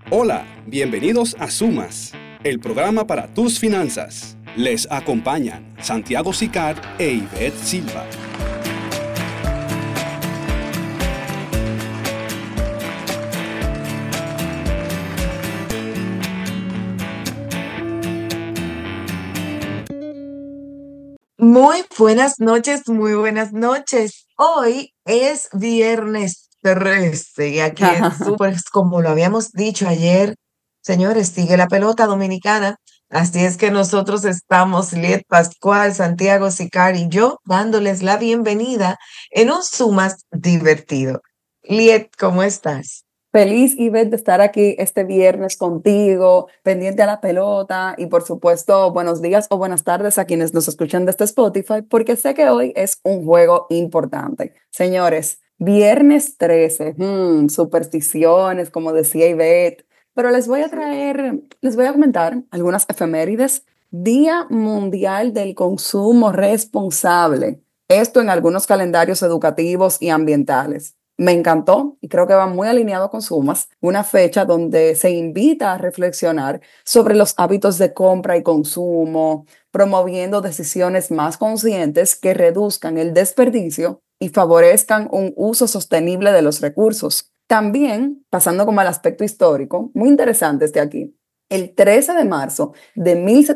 Hola, bienvenidos a Sumas, el programa para tus finanzas. Les acompañan Santiago Sicar e Ivette Silva. Muy buenas noches, muy buenas noches. Hoy es viernes 13 y aquí en Super, como lo habíamos dicho ayer, señores, sigue la pelota dominicana. Así es que nosotros estamos, Liet Pascual, Santiago Sicar y yo, dándoles la bienvenida en un Sumas divertido. Liet, ¿cómo estás? Feliz, Ivette, de estar aquí este viernes contigo, pendiente a la pelota y por supuesto buenos días o buenas tardes a quienes nos escuchan desde Spotify, porque sé que hoy es un juego importante. Señores, viernes 13, supersticiones, como decía Ivette, pero les voy a comentar algunas efemérides. Día Mundial del Consumo Responsable. Esto en algunos calendarios educativos y ambientales. Me encantó y creo que va muy alineado con Sumas, una fecha donde se invita a reflexionar sobre los hábitos de compra y consumo, promoviendo decisiones más conscientes que reduzcan el desperdicio y favorezcan un uso sostenible de los recursos. También, pasando como al aspecto histórico, muy interesante este aquí, el 13 de marzo de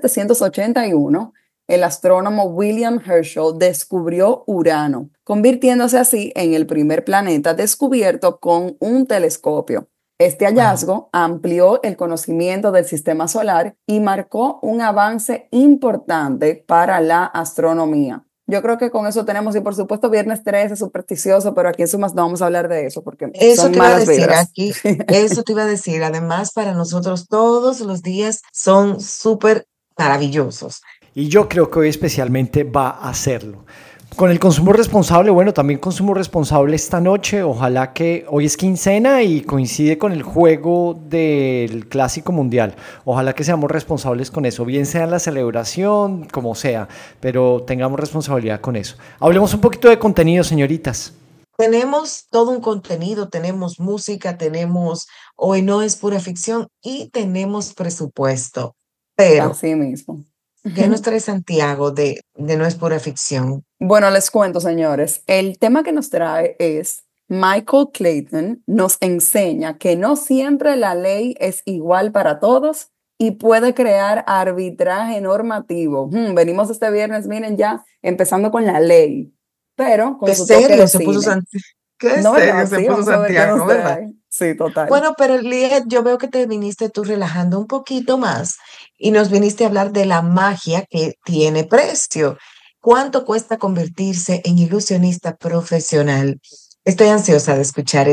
1781, el astrónomo William Herschel descubrió Urano, convirtiéndose así en el primer planeta descubierto con un telescopio. Este hallazgo amplió el conocimiento del sistema solar y marcó un avance importante para la astronomía. Yo creo que con eso tenemos, y por supuesto viernes 13 supersticioso, pero aquí en Sumas no vamos a hablar de eso porque Eso son te iba a malas decir vibras. aquí, eso te iba a decir. Además, para nosotros todos los días son súper maravillosos. Y yo creo que hoy especialmente va a hacerlo. Con el consumo responsable, bueno, también consumo responsable esta noche. Ojalá que hoy es quincena y coincide con el juego del Clásico Mundial. Ojalá que seamos responsables con eso, bien sea en la celebración, como sea, pero tengamos responsabilidad con eso. Hablemos un poquito de contenido, señoritas. Tenemos todo un contenido, tenemos música, tenemos Hoy no es pura ficción y tenemos presupuesto. Pero, Así mismo. ¿qué nos trae Santiago de No es pura ficción? Bueno, les cuento, señores. El tema que nos trae es Michael Clayton nos enseña que no siempre la ley es igual para todos y puede crear arbitraje normativo. Venimos este viernes, miren ya, empezando con la ley, pero con ¿Qué su toque serio de se puso cine. ¿Qué ¿No, serio verdad? se Sí, puso vamos a ver qué nos Santiago, verdad? trae. Sí, total. Bueno, pero Liet, yo veo que te viniste tú relajando un poquito más y nos viniste a hablar de la magia que tiene precio. ¿Cuánto cuesta convertirse en ilusionista profesional? Estoy ansiosa de escuchar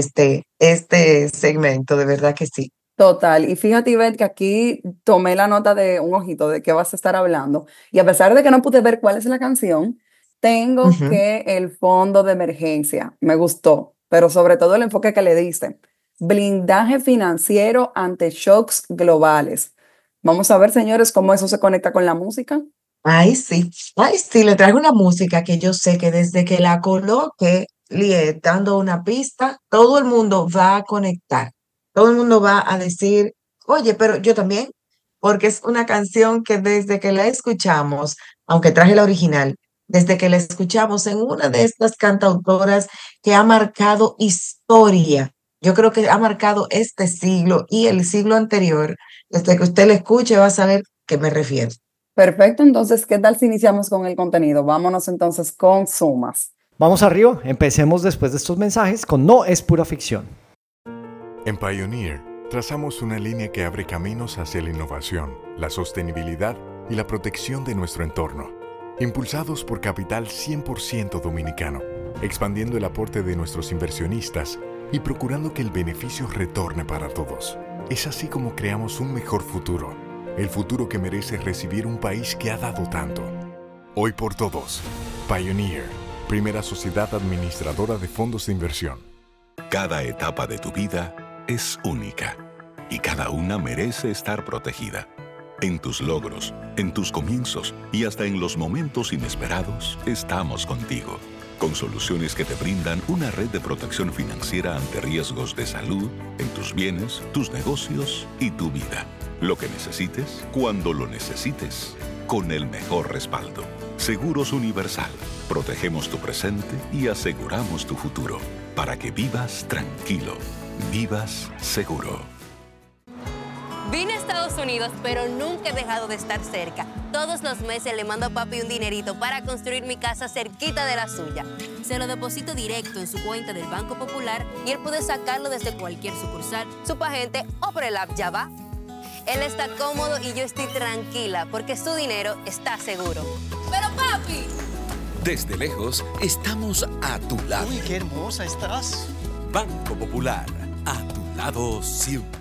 este segmento, de verdad que sí. Total, y fíjate, Ivette, que aquí tomé la nota de un ojito de qué vas a estar hablando, y a pesar de que no pude ver cuál es la canción, tengo Ujú. que el fondo de emergencia me gustó, pero sobre todo el enfoque que le diste, blindaje financiero ante shocks globales. Vamos a ver, señores, cómo eso se conecta con la música. Ay, sí, le traigo una música que yo sé que desde que la coloque, Liet, dando una pista, todo el mundo va a conectar. Todo el mundo va a decir, oye, pero yo también, porque es una canción que desde que la escuchamos, aunque traje la original, desde que la escuchamos en una de estas cantautoras que ha marcado historia, yo creo que ha marcado este siglo y el siglo anterior, desde que usted la escuche va a saber qué me refiero. Perfecto, entonces, ¿qué tal si iniciamos con el contenido? Vámonos entonces con Sumas. Vamos arriba, empecemos después de estos mensajes con No es pura ficción. En Pioneer, trazamos una línea que abre caminos hacia la innovación, la sostenibilidad y la protección de nuestro entorno. Impulsados por capital 100% dominicano, expandiendo el aporte de nuestros inversionistas y procurando que el beneficio retorne para todos. Es así como creamos un mejor futuro, el futuro que merece recibir un país que ha dado tanto. Hoy por todos, Pioneer, primera sociedad administradora de fondos de inversión. Cada etapa de tu vida es única y cada una merece estar protegida. En tus logros, en tus comienzos y hasta en los momentos inesperados, estamos contigo. con soluciones que te brindan una red de protección financiera ante riesgos de salud, en tus bienes, tus negocios y tu vida. Lo que necesites, cuando lo necesites, con el mejor respaldo. Seguros Universal. Protegemos tu presente y aseguramos tu futuro. Para que vivas tranquilo. Vivas seguro. Vine a Estados Unidos, pero nunca he dejado de estar cerca. Todos los meses le mando a papi un dinerito para construir mi casa cerquita de la suya. Se lo deposito directo en su cuenta del Banco Popular y él puede sacarlo desde cualquier sucursal, Superagente o por el app Ya Va. Él está cómodo y yo estoy tranquila porque su dinero está seguro. ¡Pero papi! Desde lejos, estamos a tu lado. Uy, qué hermosa estás. Banco Popular, a tu lado siempre.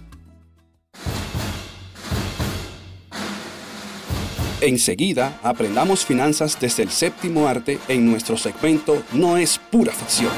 Enseguida, aprendamos finanzas desde el séptimo arte en nuestro segmento No es pura ficción.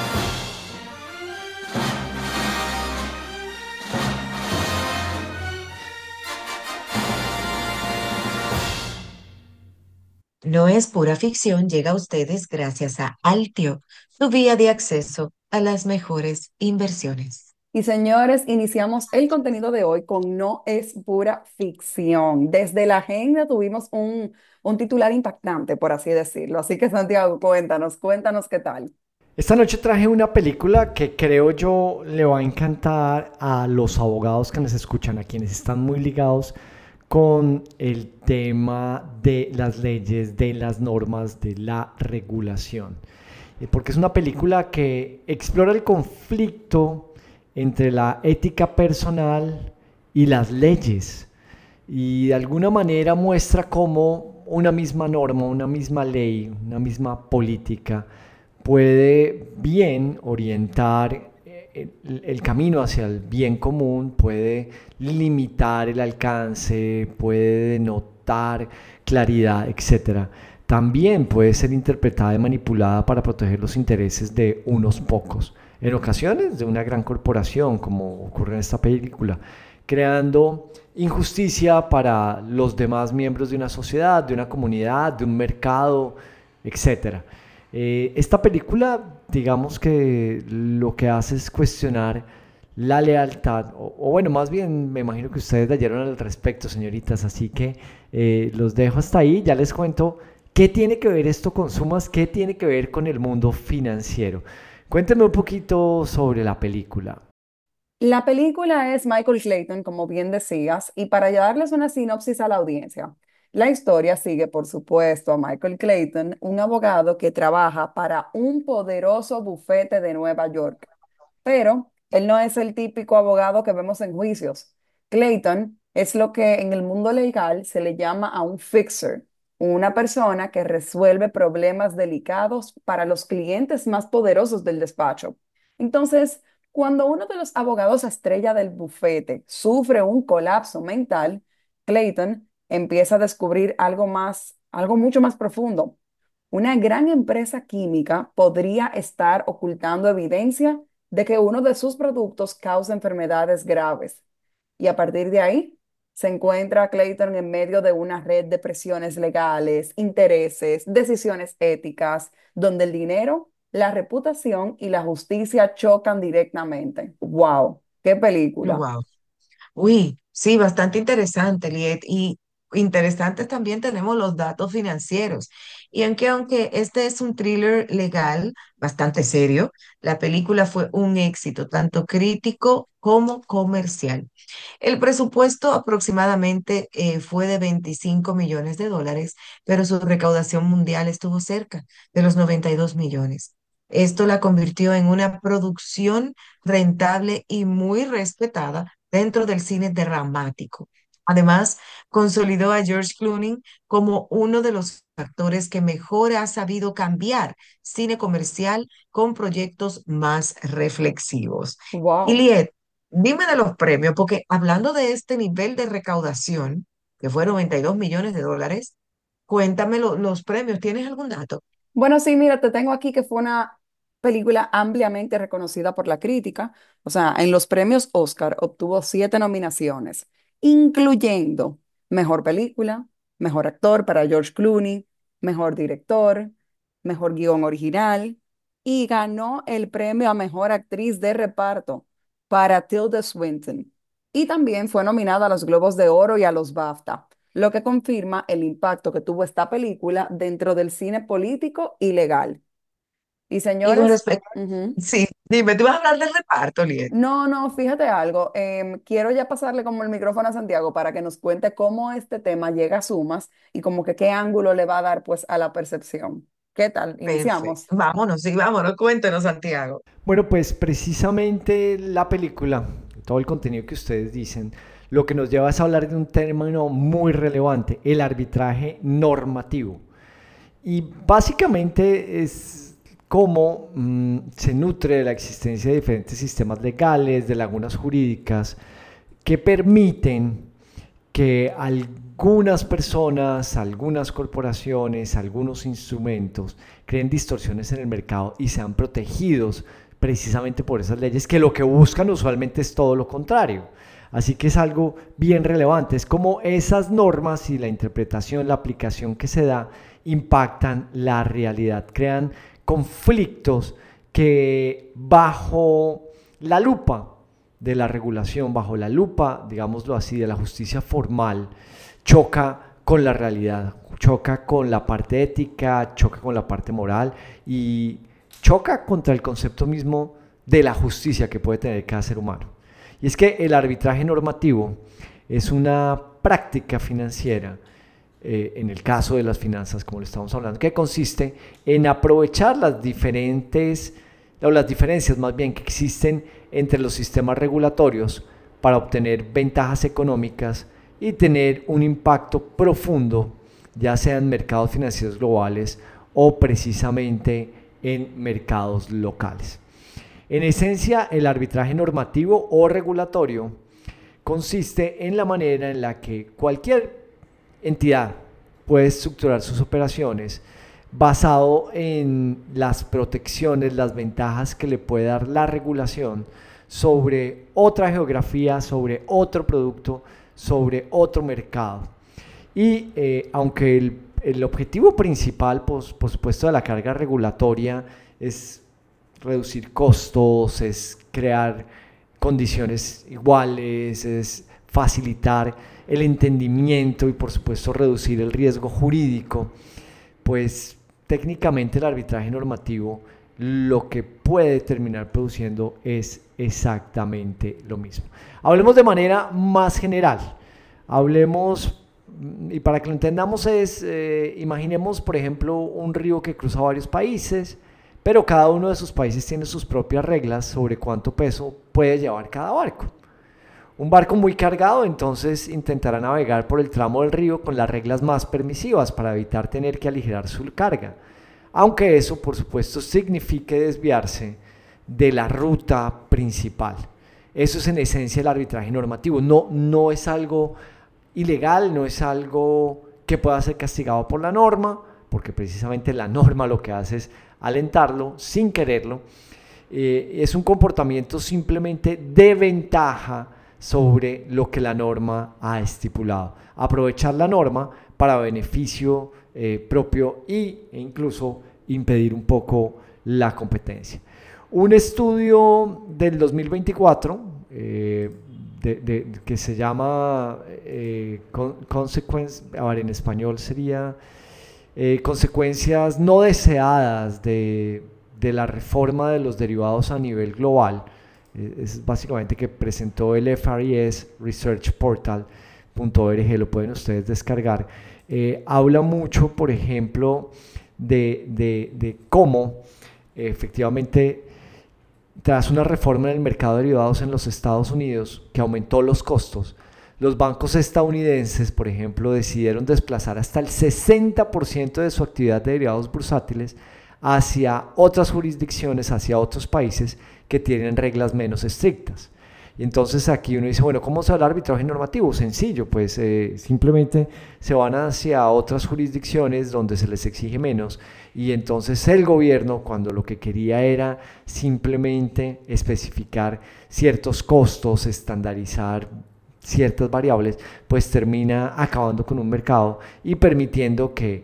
No es pura ficción, llega a ustedes gracias a Altio, tu vía de acceso a las mejores inversiones. Y señores, iniciamos el contenido de hoy con No es pura ficción. Desde la agenda tuvimos un titular impactante, por así decirlo. Así que Santiago, cuéntanos qué tal. Esta noche traje una película que creo yo le va a encantar a los abogados que nos escuchan, a quienes están muy ligados con el tema de las leyes, de las normas, de la regulación. Porque es una película que explora el conflicto entre la ética personal y las leyes, y de alguna manera muestra cómo una misma norma, una misma ley, una misma política puede bien orientar el camino hacia el bien común, puede limitar el alcance, puede denotar claridad, etc. También puede ser interpretada y manipulada para proteger los intereses de unos pocos, en ocasiones de una gran corporación, como ocurre en esta película, creando injusticia para los demás miembros de una sociedad, de una comunidad, de un mercado, etc. Esta película, digamos que lo que hace es cuestionar la lealtad, o bueno, más bien me imagino que ustedes leyeron al respecto, señoritas, así que los dejo hasta ahí. Ya les cuento qué tiene que ver esto con sumas, qué tiene que ver con el mundo financiero. Cuénteme un poquito sobre la película. La película es Michael Clayton, como bien decías, y para darles una sinopsis a la audiencia, la historia sigue, por supuesto, a Michael Clayton, un abogado que trabaja para un poderoso bufete de Nueva York. Pero él no es el típico abogado que vemos en juicios. Clayton es lo que en el mundo legal se le llama a un fixer, una persona que resuelve problemas delicados para los clientes más poderosos del despacho. Entonces, cuando uno de los abogados estrella del bufete sufre un colapso mental, Clayton empieza a descubrir algo mucho más profundo. Una gran empresa química podría estar ocultando evidencia de que uno de sus productos causa enfermedades graves. Y a partir de ahí, se encuentra Clayton en medio de una red de presiones legales, intereses, decisiones éticas, donde el dinero, la reputación y la justicia chocan directamente. ¡Wow! ¡Qué película! Wow. Uy, sí, bastante interesante, Liet. Y interesantes también tenemos los datos financieros. Y aunque este es un thriller legal bastante serio, la película fue un éxito, tanto crítico como comercial. El presupuesto aproximadamente fue de 25 millones de dólares, pero su recaudación mundial estuvo cerca de los 92 millones. Esto la convirtió en una producción rentable y muy respetada dentro del cine dramático. Además, consolidó a George Clooney como uno de los actores que mejor ha sabido cambiar cine comercial con proyectos más reflexivos. ¡Wow! Iliet, dime de los premios, porque hablando de este nivel de recaudación, que fueron 92 millones de dólares, cuéntame los premios. ¿Tienes algún dato? Bueno, sí, mira, te tengo aquí que fue una película ampliamente reconocida por la crítica. O sea, en los premios Oscar obtuvo 7 nominaciones, incluyendo Mejor Película, Mejor Actor para George Clooney, Mejor Director, mejor guión original y ganó el premio a mejor actriz de reparto para Tilda Swinton. Y también fue nominada a los Globos de Oro y a los BAFTA, lo que confirma el impacto que tuvo esta película dentro del cine político y legal. Y Y con señores, respecto, ujú. sí, dime, tú vas a hablar del reparto, Liet. No, no, fíjate algo. Quiero ya pasarle como el micrófono a Santiago para que nos cuente cómo este tema llega a Sumas y como que qué ángulo le va a dar pues a la percepción. ¿Qué tal? Perfecto. Iniciamos. Vámonos, sí, vámonos, cuéntenos, Santiago. Bueno, pues precisamente la película, todo el contenido que ustedes dicen, lo que nos lleva es a hablar de un término muy relevante, el arbitraje normativo. Y básicamente es cómo se nutre de la existencia de diferentes sistemas legales, de lagunas jurídicas, que permiten que algunas personas, algunas corporaciones, algunos instrumentos creen distorsiones en el mercado y sean protegidos precisamente por esas leyes que lo que buscan usualmente es todo lo contrario. Así que es algo bien relevante, es como esas normas y la interpretación, la aplicación que se da impactan la realidad, crean conflictos que bajo la lupa de la regulación, bajo la lupa, digámoslo así, de la justicia formal, choca con la realidad, choca con la parte ética, choca con la parte moral y choca contra el concepto mismo de la justicia que puede tener cada ser humano. Y es que el arbitraje normativo es una práctica financiera, en el caso de las finanzas, como le estamos hablando, que consiste en aprovechar las diferencias más bien que existen entre los sistemas regulatorios para obtener ventajas económicas y tener un impacto profundo, ya sea en mercados financieros globales o precisamente en mercados locales. En esencia, el arbitraje normativo o regulatorio consiste en la manera en la que cualquier entidad puede estructurar sus operaciones basado en las protecciones, las ventajas que le puede dar la regulación sobre otra geografía, sobre otro producto, sobre otro mercado. Y aunque el objetivo principal, pues, por supuesto, de la carga regulatoria es reducir costos, es crear condiciones iguales, es facilitar el entendimiento y por supuesto reducir el riesgo jurídico, pues técnicamente el arbitraje normativo lo que puede terminar produciendo es exactamente lo mismo. Hablemos de manera más general, hablemos, y para que lo entendamos imaginemos por ejemplo un río que cruza varios países, pero cada uno de esos países tiene sus propias reglas sobre cuánto peso puede llevar cada barco. Un barco muy cargado entonces intentará navegar por el tramo del río con las reglas más permisivas para evitar tener que aligerar su carga, aunque eso por supuesto signifique desviarse de la ruta principal. Eso es en esencia el arbitraje normativo, no es algo ilegal, no es algo que pueda ser castigado por la norma, porque precisamente la norma lo que hace es alentarlo sin quererlo. Es un comportamiento simplemente de ventaja sobre lo que la norma ha estipulado. Aprovechar la norma para beneficio propio e incluso impedir un poco la competencia. Un estudio del 2024 que se llama Consequence, a ver, en español sería consecuencias no deseadas de la reforma de los derivados a nivel global, es básicamente que presentó el FRES Research Portal.org, lo pueden ustedes descargar. Habla mucho, por ejemplo, de cómo efectivamente tras una reforma en el mercado de derivados en los Estados Unidos que aumentó los costos, los bancos estadounidenses, por ejemplo, decidieron desplazar hasta el 60% de su actividad de derivados bursátiles hacia otras jurisdicciones, hacia otros países que tienen reglas menos estrictas. Y entonces aquí uno dice, bueno, ¿cómo se va el arbitraje normativo? Sencillo, pues simplemente se van hacia otras jurisdicciones donde se les exige menos, y entonces el gobierno, cuando lo que quería era simplemente especificar ciertos costos, estandarizar ciertas variables, pues termina acabando con un mercado y permitiendo que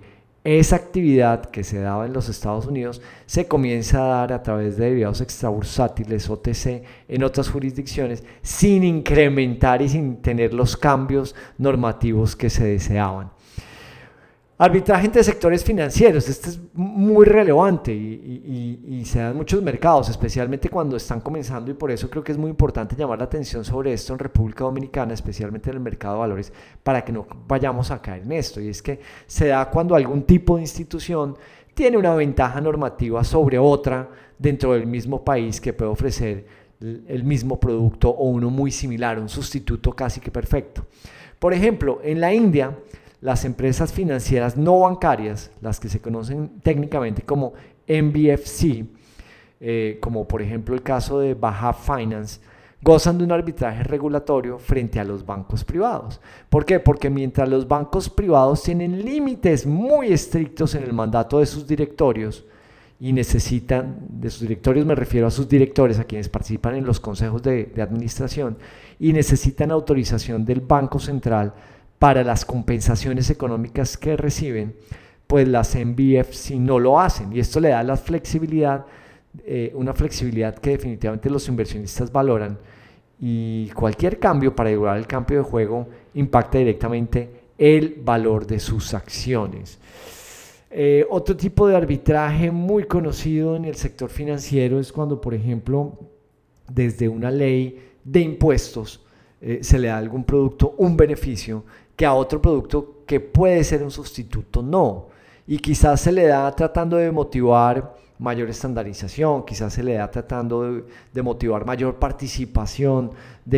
esa actividad que se daba en los Estados Unidos se comienza a dar a través de derivados extrabursátiles, OTC, en otras jurisdicciones, sin incrementar y sin tener los cambios normativos que se deseaban. Arbitraje entre sectores financieros, este es muy relevante y se da en muchos mercados, especialmente cuando están comenzando, y por eso creo que es muy importante llamar la atención sobre esto en República Dominicana, especialmente en el mercado de valores, para que no vayamos a caer en esto. Y es que se da cuando algún tipo de institución tiene una ventaja normativa sobre otra dentro del mismo país que puede ofrecer el mismo producto o uno muy similar, un sustituto casi que perfecto. Por ejemplo, en la India, las empresas financieras no bancarias, las que se conocen técnicamente como NBFC, como por ejemplo el caso de Bajaj Finance, gozan de un arbitraje regulatorio frente a los bancos privados. ¿Por qué? Porque mientras los bancos privados tienen límites muy estrictos en el mandato de sus directorios, y necesitan, de sus directorios me refiero a sus directores, a quienes participan en los consejos de administración, y necesitan autorización del Banco Central para las compensaciones económicas que reciben, pues las NBFC no lo hacen, y esto le da la flexibilidad, una flexibilidad que definitivamente los inversionistas valoran, y cualquier cambio para igualar el cambio de juego impacta directamente el valor de sus acciones. Otro tipo de arbitraje muy conocido en el sector financiero es cuando, por ejemplo, desde una ley de impuestos se le da a algún producto un beneficio que a otro producto que puede ser un sustituto no, y quizás se le da tratando de motivar mayor estandarización, quizás se le da tratando de motivar mayor participación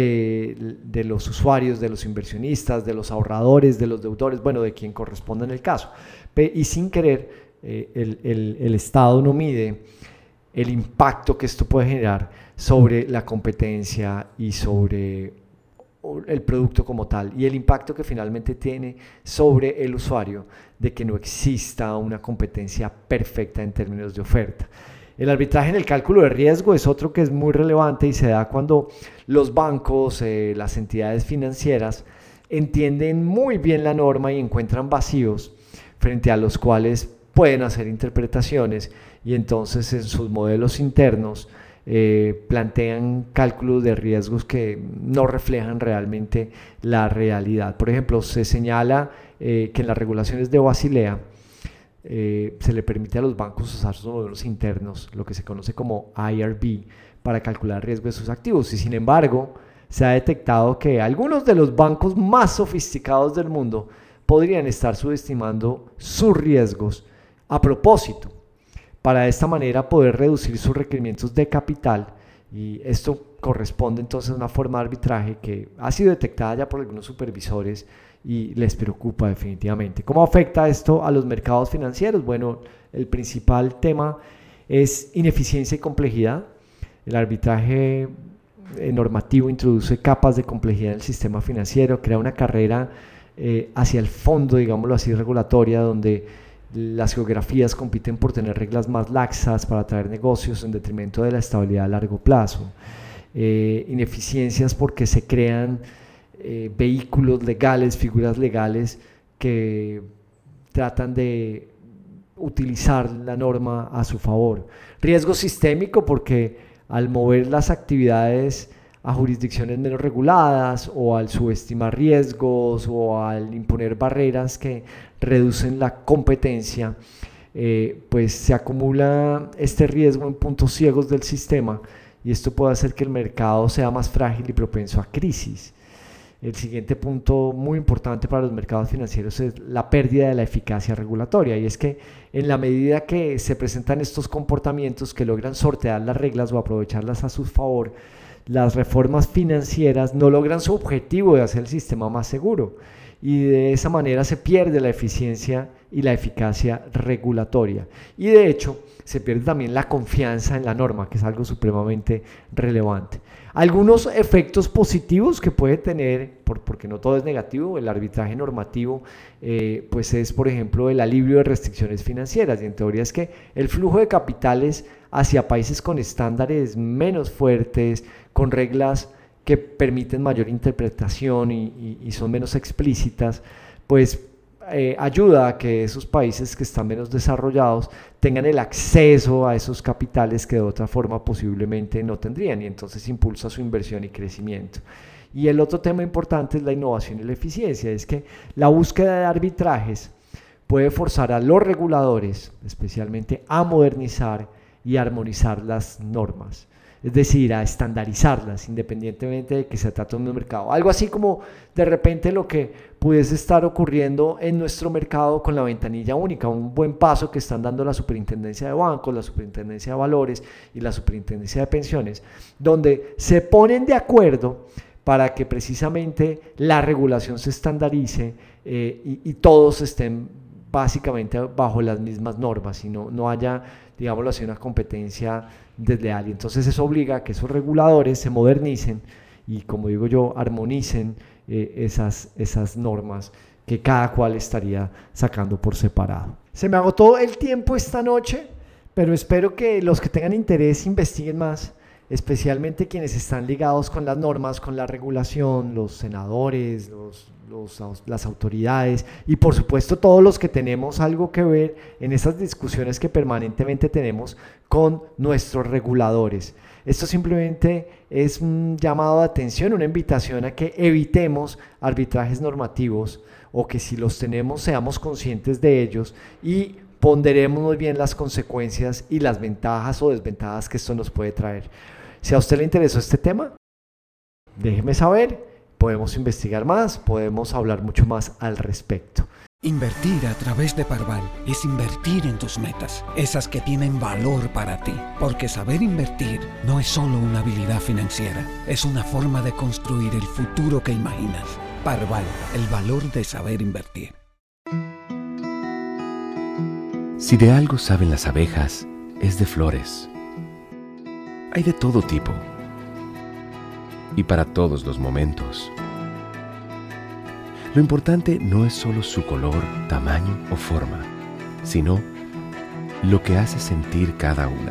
de los usuarios, de los inversionistas, de los ahorradores, de los deudores, bueno, de quien corresponda en el caso, y sin querer el Estado no mide el impacto que esto puede generar sobre la competencia y sobre el producto como tal, y el impacto que finalmente tiene sobre el usuario de que no exista una competencia perfecta en términos de oferta. El arbitraje en el cálculo de riesgo es otro que es muy relevante y se da cuando los bancos, las entidades financieras entienden muy bien la norma y encuentran vacíos frente a los cuales pueden hacer interpretaciones, y entonces en sus modelos internos plantean cálculos de riesgos que no reflejan realmente la realidad. Por ejemplo, se señala que en las regulaciones de Basilea se le permite a los bancos usar sus modelos internos, lo que se conoce como IRB, para calcular riesgo de sus activos, y sin embargo se ha detectado que algunos de los bancos más sofisticados del mundo podrían estar subestimando sus riesgos a propósito, para de esta manera poder reducir sus requerimientos de capital, y esto corresponde entonces a una forma de arbitraje que ha sido detectada ya por algunos supervisores y les preocupa definitivamente. ¿Cómo afecta esto a los mercados financieros? Bueno, el principal tema es ineficiencia y complejidad. El arbitraje normativo introduce capas de complejidad en el sistema financiero, crea una carrera hacia el fondo, digámoslo así, regulatoria, donde las geografías compiten por tener reglas más laxas para atraer negocios en detrimento de la estabilidad a largo plazo. Ineficiencias porque se crean vehículos legales, figuras legales que tratan de utilizar la norma a su favor. Riesgo sistémico porque al mover las actividades a jurisdicciones menos reguladas, o al subestimar riesgos, o al imponer barreras que reducen la competencia, pues se acumula este riesgo en puntos ciegos del sistema, y esto puede hacer que el mercado sea más frágil y propenso a crisis. El siguiente punto muy importante para los mercados financieros es la pérdida de la eficacia regulatoria, y es que en la medida que se presentan estos comportamientos que logran sortear las reglas o aprovecharlas a su favor, las reformas financieras no logran su objetivo de hacer el sistema más seguro, y de esa manera se pierde la eficiencia y la eficacia regulatoria, y de hecho se pierde también la confianza en la norma, que es algo supremamente relevante. Algunos efectos positivos que puede tener, porque no todo es negativo, el arbitraje normativo, pues es, por ejemplo, el alivio de restricciones financieras, y en teoría es que el flujo de capitales hacia países con estándares menos fuertes, con reglas que permiten mayor interpretación y son menos explícitas, pues ayuda a que esos países que están menos desarrollados tengan el acceso a esos capitales que de otra forma posiblemente no tendrían, y entonces impulsa su inversión y crecimiento. Y el otro tema importante es la innovación y la eficiencia. Es que la búsqueda de arbitrajes puede forzar a los reguladores, especialmente, a modernizar y armonizar las normas, es decir, a estandarizarlas, independientemente de que se trate de un mercado. Algo así como de repente lo que pudiese estar ocurriendo en nuestro mercado con la ventanilla única, un buen paso que están dando la Superintendencia de Bancos, la Superintendencia de Valores y la Superintendencia de Pensiones, donde se ponen de acuerdo para que precisamente la regulación se estandarice y todos estén básicamente bajo las mismas normas y no haya, digámoslo así, una competencia desleal. Y entonces eso obliga a que esos reguladores se modernicen y, como digo yo, armonicen esas normas que cada cual estaría sacando por separado. Se me agotó el tiempo esta noche, pero espero que los que tengan interés investiguen más, especialmente quienes están ligados con las normas, con la regulación, los senadores, las autoridades y por supuesto todos los que tenemos algo que ver en esas discusiones que permanentemente tenemos con nuestros reguladores. Esto simplemente es un llamado de atención, una invitación a que evitemos arbitrajes normativos, o que si los tenemos seamos conscientes de ellos y ponderemos muy bien las consecuencias y las ventajas o desventajas que esto nos puede traer. Si a usted le interesó este tema, déjeme saber, podemos investigar más, podemos hablar mucho más al respecto. Invertir a través de Parval es invertir en tus metas, esas que tienen valor para ti. Porque saber invertir no es solo una habilidad financiera, es una forma de construir el futuro que imaginas. Parval, el valor de saber invertir. Si de algo saben las abejas, es de flores. Hay de todo tipo y para todos los momentos. Lo importante no es solo su color, tamaño o forma, sino lo que hace sentir cada una.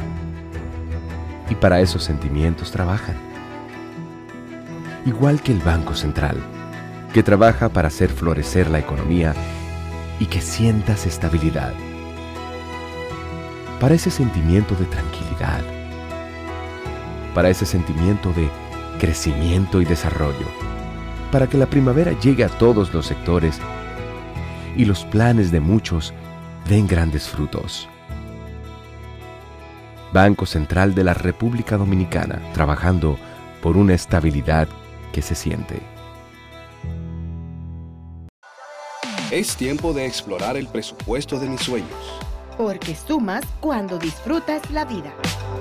Y para esos sentimientos trabajan. Igual que el Banco Central, que trabaja para hacer florecer la economía y que sientas estabilidad. Para ese sentimiento de tranquilidad, para ese sentimiento de crecimiento y desarrollo, para que la primavera llegue a todos los sectores y los planes de muchos den grandes frutos. Banco Central de la República Dominicana, trabajando por una estabilidad que se siente. Es tiempo de explorar el presupuesto de mis sueños. Porque sumas cuando disfrutas la vida.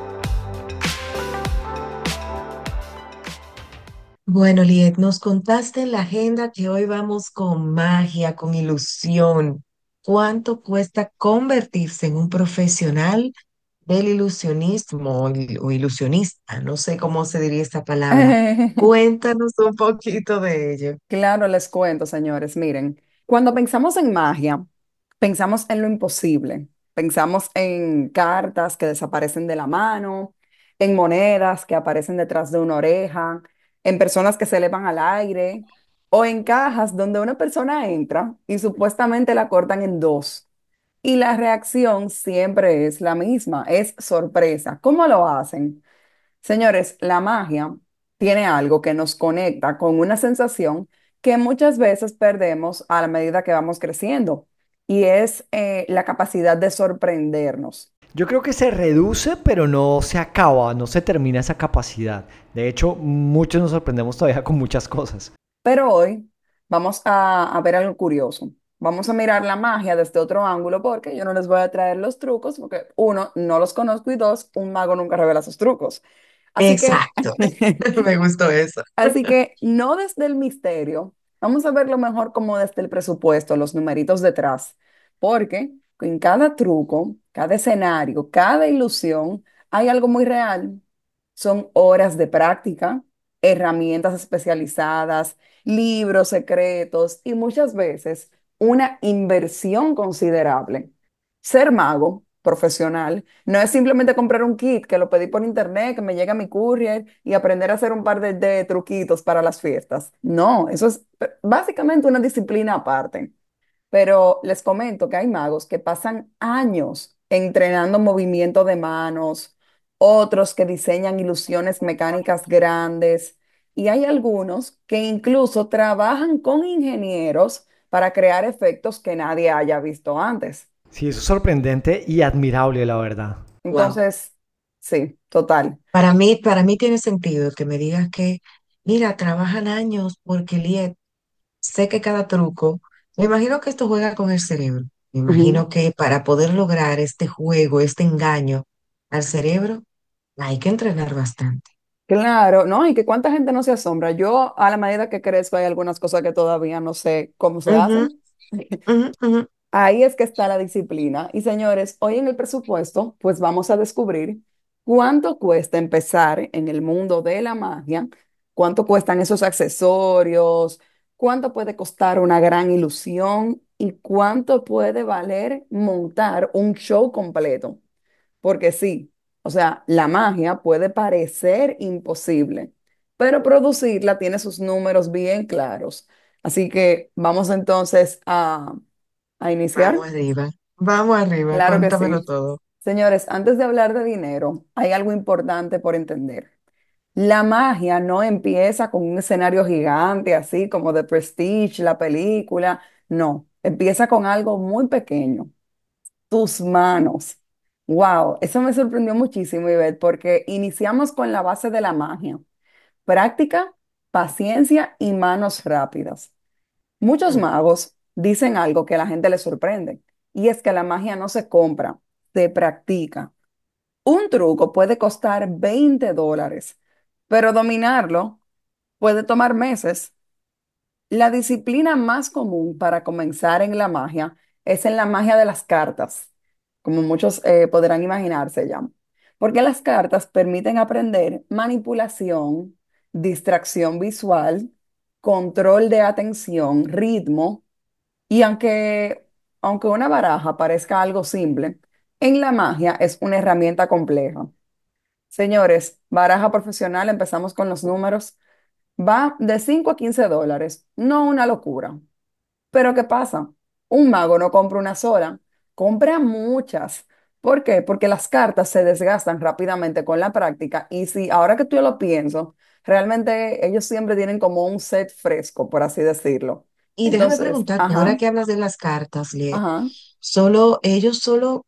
Bueno, Liet, nos contaste en la agenda que hoy vamos con magia, con ilusión. ¿Cuánto cuesta convertirse en un profesional del ilusionismo o ilusionista? No sé cómo se diría esta palabra. Cuéntanos un poquito de ello. Claro, les cuento, señores. Miren, cuando pensamos en magia, pensamos en lo imposible. Pensamos en cartas que desaparecen de la mano, en monedas que aparecen detrás de una oreja, en personas que se elevan al aire o en cajas donde una persona entra y supuestamente la cortan en dos. Y la reacción siempre es la misma, es sorpresa. ¿Cómo lo hacen? Señores, la magia tiene algo que nos conecta con una sensación que muchas veces perdemos a la medida que vamos creciendo, y es la capacidad de sorprendernos. Yo creo que se reduce, pero no se acaba, no se termina esa capacidad. De hecho, muchos nos sorprendemos todavía con muchas cosas. Pero hoy vamos a ver algo curioso. Vamos a mirar la magia desde otro ángulo, porque yo no les voy a traer los trucos, porque uno, no los conozco, y dos, un mago nunca revela sus trucos. Así que, Exacto. Me gustó eso. así que no desde el misterio, vamos a verlo mejor como desde el presupuesto, los numeritos detrás, porque en cada truco, cada escenario, cada ilusión, hay algo muy real. Son horas de práctica, herramientas especializadas, libros secretos y muchas veces una inversión considerable. Ser mago profesional no es simplemente comprar un kit que lo pedí por internet, que me llega a mi courier y aprender a hacer un par de truquitos para las fiestas. No, eso es básicamente una disciplina aparte. Pero les comento que hay magos que pasan años entrenando movimiento de manos, otros que diseñan ilusiones mecánicas grandes, y hay algunos que incluso trabajan con ingenieros para crear efectos que nadie haya visto antes. Sí, eso es sorprendente y admirable, la verdad. Wow. Entonces, sí, total. Para mí tiene sentido que me digas que, mira, trabajan años porque Liet, sé que cada truco, me imagino que esto juega con el cerebro. Me Ujú. imagino que para poder lograr este juego, este engaño al cerebro, hay que entrenar bastante. Claro, ¿no? Y que cuánta gente no se asombra. Yo, a la medida que crezco, hay algunas cosas que todavía no sé cómo se Ujú, hacen. ujú, ujú. Ahí es que está la disciplina. Y señores, hoy en el presupuesto, pues vamos a descubrir cuánto cuesta empezar en el mundo de la magia, cuánto cuestan esos accesorios, cuánto puede costar una gran ilusión y cuánto puede valer montar un show completo. Porque sí, o sea, la magia puede parecer imposible, pero producirla tiene sus números bien claros. Así que vamos entonces a iniciar. Vamos arriba, Claro que cuéntamelo sí. todo. Señores, antes de hablar de dinero, hay algo importante por entender. La magia no empieza con un escenario gigante, así como de Prestige, la película. No, empieza con algo muy pequeño, tus manos. Wow, eso me sorprendió muchísimo, Ivette, porque iniciamos con la base de la magia. Práctica, paciencia y manos rápidas. Muchos Mm, magos dicen algo que a la gente le sorprende, y es que la magia no se compra, se practica. Un truco puede costar $20, pero dominarlo puede tomar meses. La disciplina más común para comenzar en la magia es en la magia de las cartas, como muchos podrán imaginarse ya, porque las cartas permiten aprender manipulación, distracción visual, control de atención, ritmo, y aunque una baraja parezca algo simple, en la magia es una herramienta compleja. Señores, baraja profesional, empezamos con los números. Va de $5 a $15, no una locura. Pero ¿qué pasa? Un mago no compra una sola, compra muchas. ¿Por qué? Porque las cartas se desgastan rápidamente con la práctica y si ahora que tú lo pienso, realmente ellos siempre tienen como un set fresco, por así decirlo. Y déjame Entonces, preguntarte, ahora ajá, que hablas de las cartas, Liet, ajá. ellos solo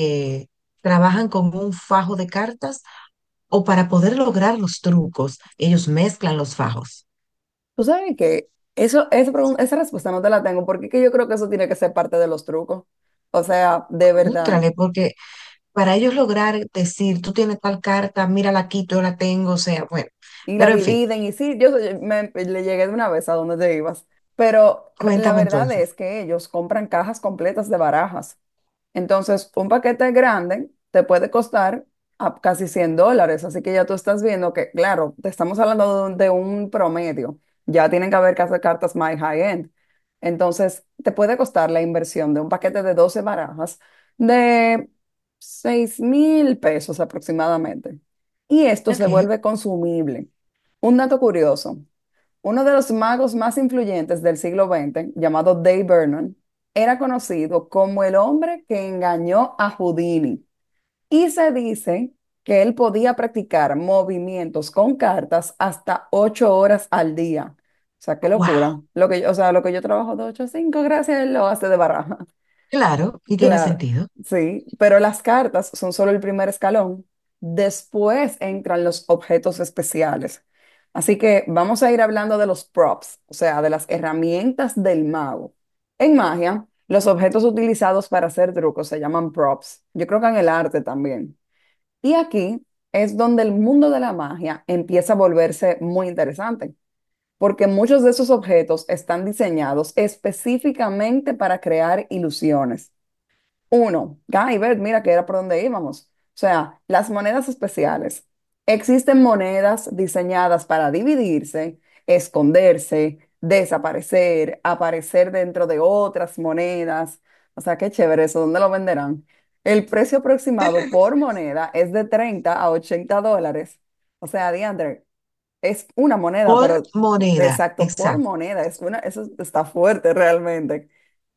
trabajan con un fajo de cartas o para poder lograr los trucos, ellos mezclan los fajos? Tú sabes que esa respuesta no te la tengo porque es que yo creo que eso tiene que ser parte de los trucos. O sea, de verdad. Útrale, porque para ellos lograr decir, tú tienes tal carta, mírala aquí, yo la tengo, o sea, bueno, Y la pero en fin, dividen y sí, le llegué de una vez a donde te ibas, pero la cuéntame verdad entonces. es que ellos compran cajas completas de barajas. Entonces, un paquete grande te puede costar a casi $100, así que ya tú estás viendo que, claro, te estamos hablando de un promedio, ya tienen que haber cartas más high-end. Entonces, te puede costar la inversión de un paquete de 12 barajas de $6,000 aproximadamente. Y esto se Ok, vuelve consumible. Un dato curioso. Uno de los magos más influyentes del siglo XX, llamado Dave Vernon, era conocido como el hombre que engañó a Houdini. Y se dice que él podía practicar movimientos con cartas hasta 8 horas al día. O sea, qué wow, locura. Lo que yo trabajo de 8 a 5, gracias, él lo hace de baraja. claro, y tiene Claro, sentido. sí, pero las cartas son solo el primer escalón. Después entran los objetos especiales. Así que vamos a ir hablando de los props, o sea, de las herramientas del mago. En magia, los objetos utilizados para hacer trucos se llaman props. Yo creo que en el arte también. Y aquí es donde el mundo de la magia empieza a volverse muy interesante, porque muchos de esos objetos están diseñados específicamente para crear ilusiones. Uno, Beth, mira que era por donde íbamos. O sea, las monedas especiales. Existen monedas diseñadas para dividirse, esconderse, desaparecer, aparecer dentro de otras monedas. O sea, qué chévere eso. ¿Dónde lo venderán? El precio aproximado por moneda es de $30 a $80. O sea, Diandre, es una moneda, Por pero moneda, exacto, por exacto. moneda. Eso está fuerte realmente.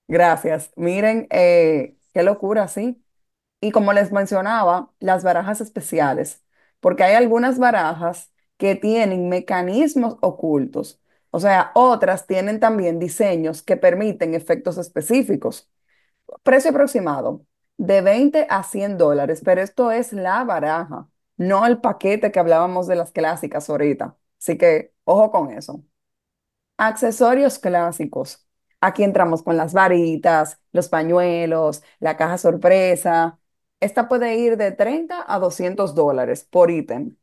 Gracias. Miren, qué locura, sí. Y como les mencionaba, las barajas especiales, porque hay algunas barajas que tienen mecanismos ocultos, o sea, otras tienen también diseños que permiten efectos específicos. Precio aproximado de 20 a $100, pero esto es la baraja, no el paquete que hablábamos de las clásicas ahorita. Así que ojo con eso. Accesorios clásicos. Aquí entramos con las varitas, los pañuelos, la caja sorpresa. Esta puede ir de 30 a $200 por ítem.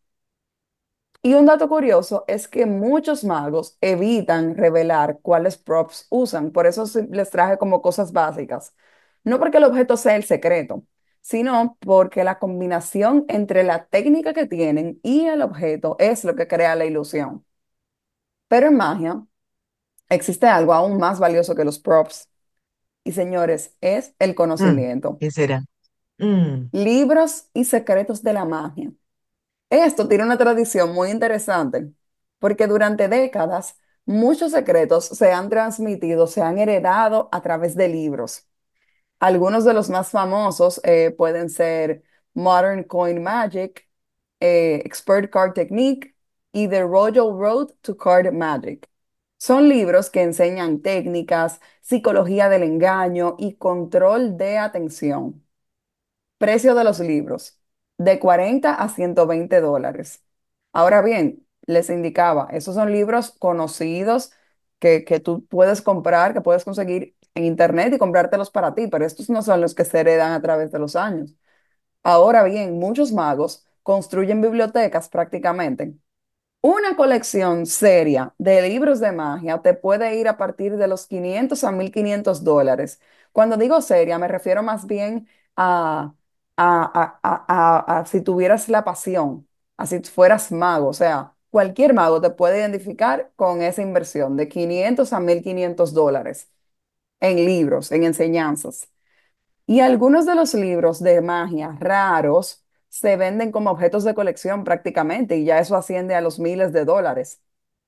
Y un dato curioso es que muchos magos evitan revelar cuáles props usan. Por eso les traje como cosas básicas. No porque el objeto sea el secreto, sino porque la combinación entre la técnica que tienen y el objeto es lo que crea la ilusión. Pero en magia existe algo aún más valioso que los props. Y señores, es el Mm, conocimiento. ¿Qué será? Mm, Libros y secretos de la magia. Esto tiene una tradición muy interesante, porque durante décadas muchos secretos se han transmitido, se han heredado a través de libros. Algunos de los más famosos pueden ser Modern Coin Magic, Expert Card Technique y The Royal Road to Card Magic. Son libros que enseñan técnicas, psicología del engaño y control de atención. Precio de los libros, de 40 a $120. Ahora bien, les indicaba, esos son libros conocidos que tú puedes comprar, que puedes conseguir en internet y comprártelos para ti, pero estos no son los que se heredan a través de los años. Ahora bien, muchos magos construyen bibliotecas prácticamente. Una colección seria de libros de magia te puede ir a partir de los 500 a $1,500. Cuando digo seria, me refiero más bien a, a si tuvieras la pasión, a si fueras mago. O sea, cualquier mago te puede identificar con esa inversión de 500 a $1,500 en libros, en enseñanzas. Y algunos de los libros de magia raros se venden como objetos de colección prácticamente y ya eso asciende a los miles de dólares.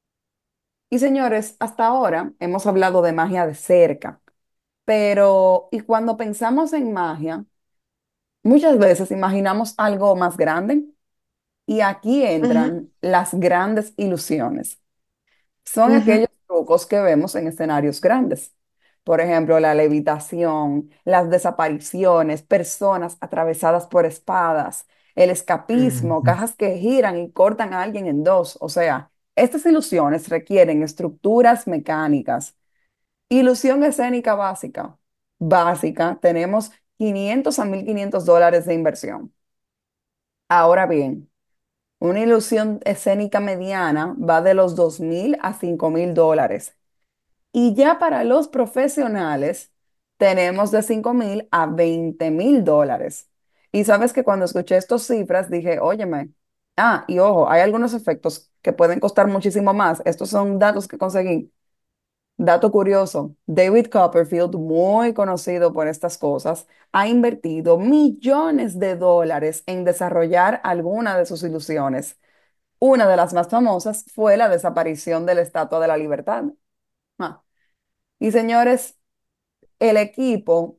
Y señores, hasta ahora hemos hablado de magia de cerca, pero y cuando pensamos en magia, muchas veces imaginamos algo más grande y aquí ujú, entran las grandes ilusiones. Son ujú, aquellos trucos que vemos en escenarios grandes. Por ejemplo, la levitación, las desapariciones, personas atravesadas por espadas, el escapismo, ujú. cajas que giran y cortan a alguien en dos. O sea, estas ilusiones requieren estructuras mecánicas. Ilusión escénica básica. Básica, tenemos 500 a $1,500 de inversión. Ahora bien, una ilusión escénica mediana va de los 2,000 a $5,000. Y ya para los profesionales tenemos de 5,000 a $20,000. Y sabes que cuando escuché estas cifras dije, óyeme, y ojo, hay algunos efectos que pueden costar muchísimo más. Estos son datos que conseguí. Dato curioso, David Copperfield, muy conocido por estas cosas, ha invertido millones de dólares en desarrollar alguna de sus ilusiones. Una de las más famosas fue la desaparición de la Estatua de la Libertad. Ah, y señores, el equipo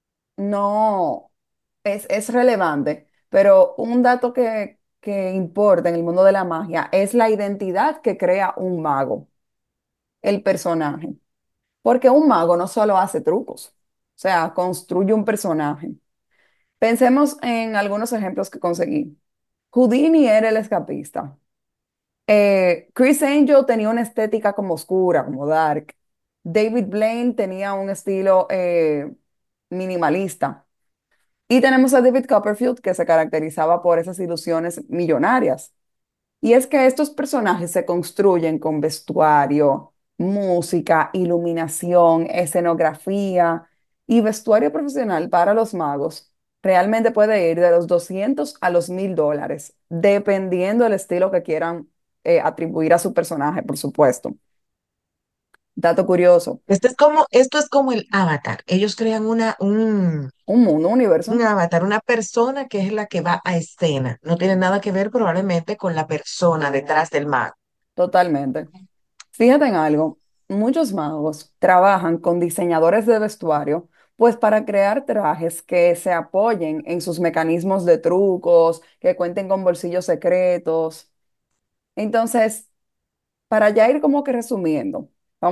no es relevante, pero un dato que importa en el mundo de la magia es la identidad que crea un mago, el personaje. Porque un mago no solo hace trucos, o sea, construye un personaje. Pensemos en algunos ejemplos que conseguí. Houdini era el escapista. Chris Angel tenía una estética como oscura, como dark. David Blaine tenía un estilo minimalista. Y tenemos a David Copperfield que se caracterizaba por esas ilusiones millonarias. Y es que estos personajes se construyen con vestuario, música, iluminación, escenografía y vestuario profesional para los magos. Realmente puede ir de los 200 a los $1,000, dependiendo del estilo que quieran atribuir a su personaje, por supuesto. Dato curioso, Esto es como el avatar. Ellos crean un mundo, un universo, un avatar, una persona que es la que va a escena. No tiene nada que ver probablemente con la persona detrás del mago. totalmente. Fíjate en algo, muchos magos trabajan con diseñadores de vestuario, pues para crear trajes que se apoyen en sus mecanismos de trucos, que cuenten con bolsillos secretos. Entonces, para ya ir como que resumiendo,